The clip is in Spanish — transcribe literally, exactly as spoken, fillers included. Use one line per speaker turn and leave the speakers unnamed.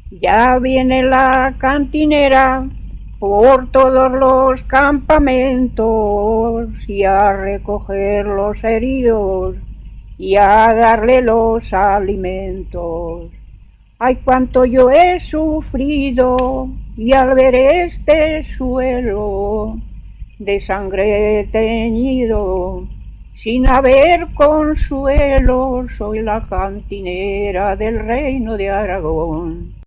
Ya viene la cantinera por todos los campamentos y a recoger los heridos y a darle los alimentos. Ay, cuánto yo he sufrido y al ver este suelo de sangre teñido, sin haber consuelo, soy la cantinera del reino de Aragón.